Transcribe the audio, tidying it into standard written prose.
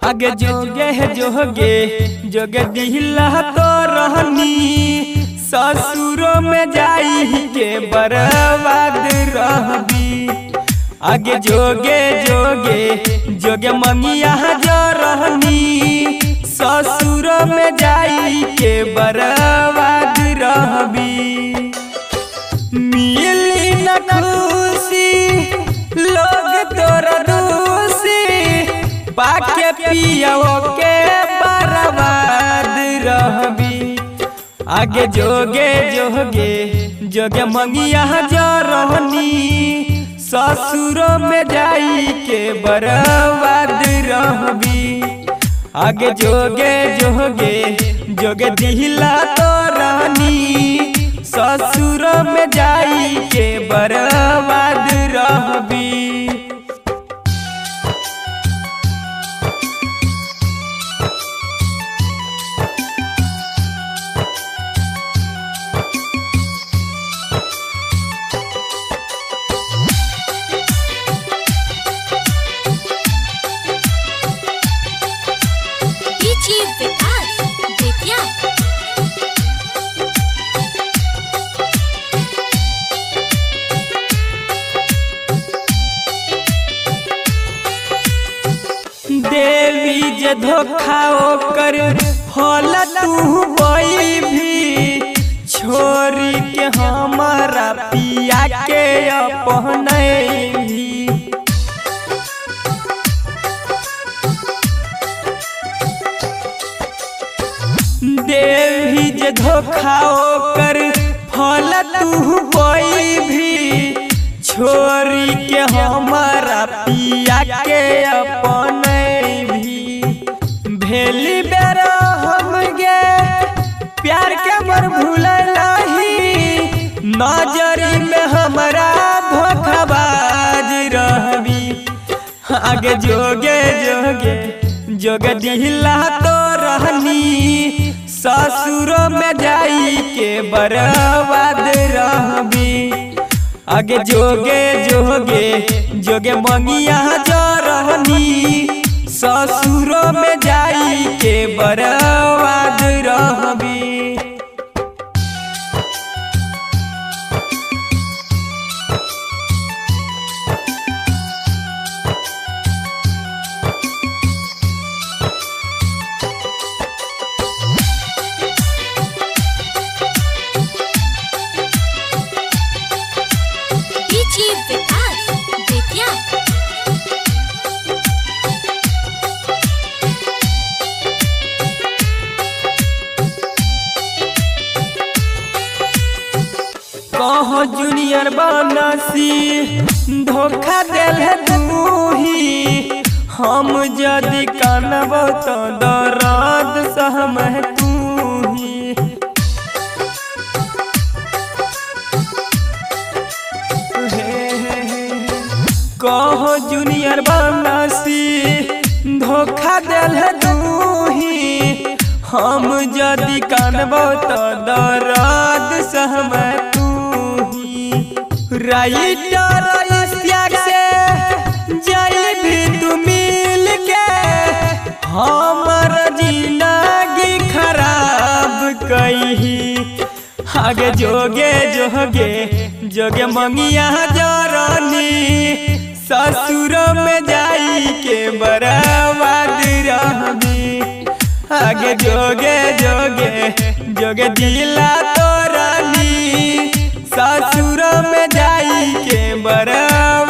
आगे जोगे जोगे जोगे दिला तो रहनी ससुरों में जाई के बर्बाद रहबी। आगे जोगे जोगे जोगे मंगिया जो रहनी ससुरों में जाई के बर्बाद रहबी। मिली न खुशी लोग तोरा दूसी पाके पियो के बर्बाद रहबी। आगे जोगे जोगे जोगे मंगिया जो रहनी ससुरों में जाई के बर्बाद रहबी। आगे जोगे जोगे जोगे दिला तो रहनी ससुरों में जाई के बर्बाद रहबी। देवी जे धोखा ओकर फल तू बई भी छोरी के हमारा पिया के अपने भी। देवी जे धोखा ओकर फल तू बई भी छोरी के हमारा पिया के अपने भेली बेरा हम गे प्यार के मर भूल नहीं नजरी में हमारा धोखाबाज रहबी। आगे जोगे जोगे जोगे दिला तो रहनी ससुरों में जाई के बर्बाद रहबी। आगे जोगे जोगे जोगे मंगिया जो रहनी ससुरों में जाई के बर्बाद रहबी। कहो जूनियर बनसी धोखा दिल तू ही हम जदि कानब तो दर्द सहम तू ही। कहो जूनियर बनसी धोखा दिल तू ही हम जदि कानब तो दर्द सहम तू। राइटर इश्तियाक से जाई भी तू मिल के हमर जिंदगी खराब कही। आगे जोगे जोगे जोगे मंगिया जो रहनी ससुरों में जाई के बर्बाद रहबी। आगे जोगे जोगे जोगे दिला तो रहनी ससुरों में जाई के बर्बाद